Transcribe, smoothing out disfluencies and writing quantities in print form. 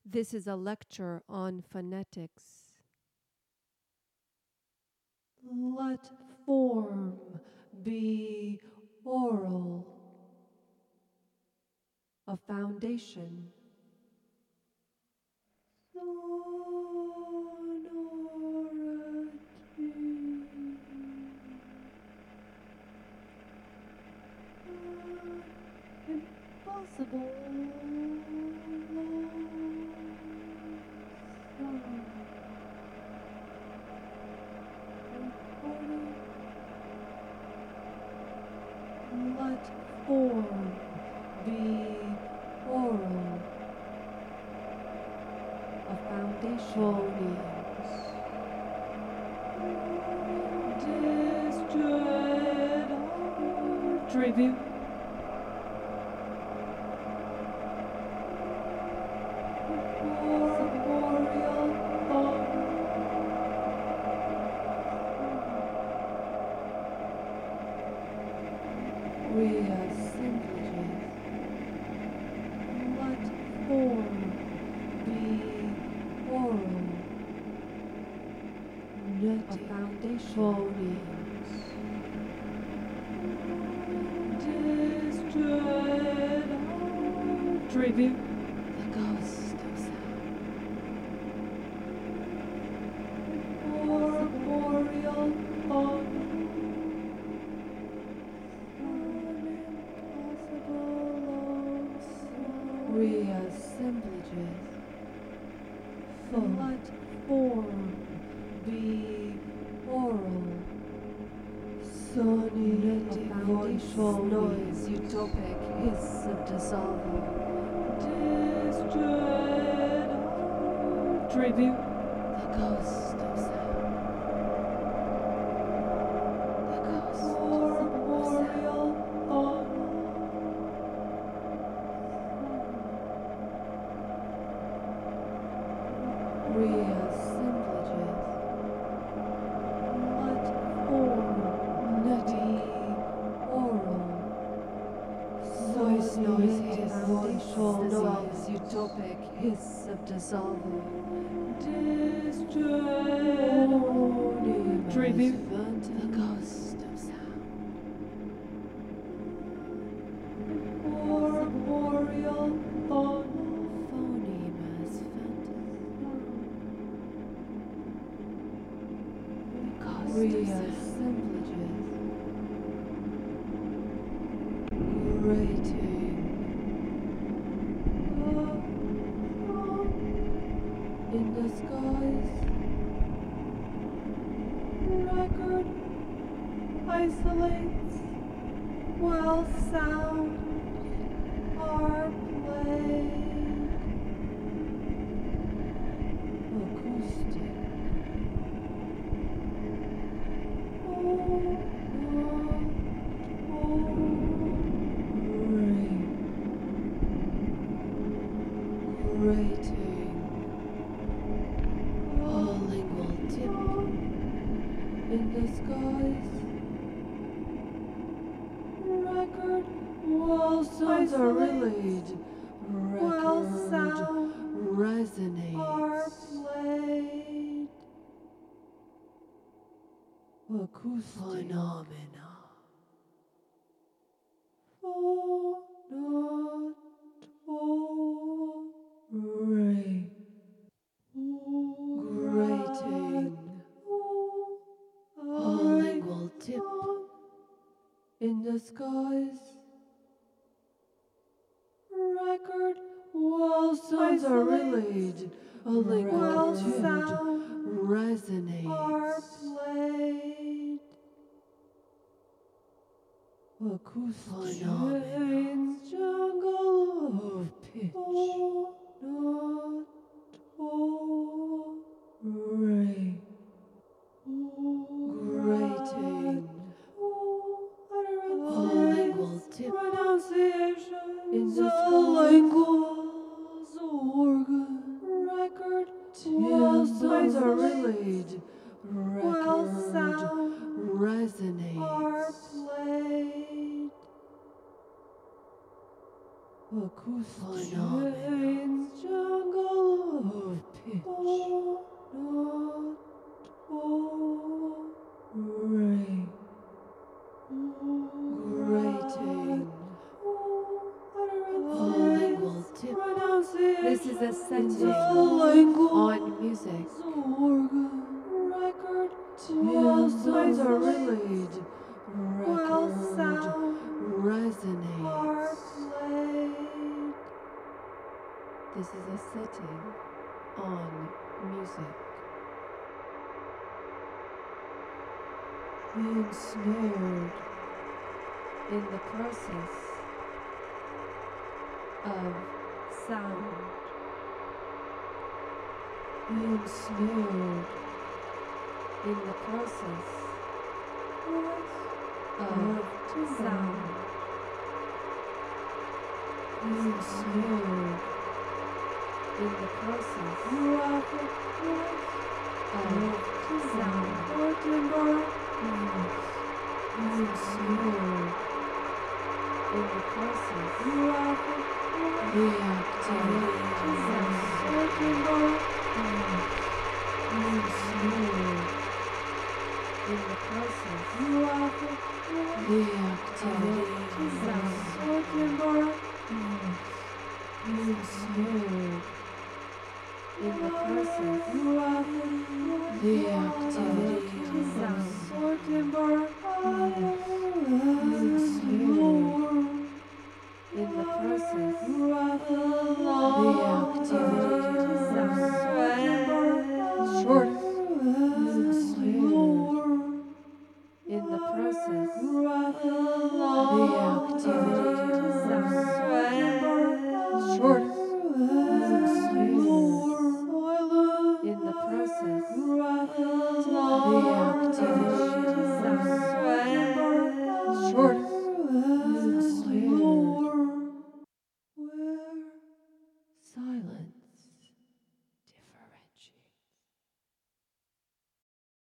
This is a lecture on phonetics. Let form be oral, a foundation. Impossible. Let form be oral, a foundation. Disjoint tribute. Corporeal thought. Reassemblages. Let form be oral, a foundation. Disjoint tribute. The ghost of sound. Corporeal thought. Reassemblages. Let form be oral. Sonatic voiceful noise, utopic hiss of dissolving. Disjoint tribute. The ghost of sound. The ghost of sound. Corporeal thought. Reassemblages. Let form be oral. Noise, voiceful noise, utopic hiss of dissolving. Disjoint tribute. The ghost of sound. Corporeal thought. Phonemas phantom. The ghost of sound. Reassemblages. Grating. In the skies. Record isolates while sound are played. Acoustic. Grating. Lingual tip. In the skies. Record while sounds are relayed. While sound resonates. are played. Acoustic. Phenomena. Ray. Grating. Lingual tip. In the skies. Record while sounds are relayed. A lingual While tip. sound Resonates. are played. Acoustic. Phenomena. Jungle of pitch. Ray. Grating. Lingual tip. Pronunciation In the linguals organ. Record while sounds are relayed. While sound resonates. are played. Acoustic. Phenomena. Jungle is a setting linguals, on music. organ, record, Sounds are relayed. while Record sound are resonates. played. This is a setting on music. Ensnared in the process of sound. Ensnared in the process of sound. Ensnared in the process of sound. Ensnared in the process. Reactivity.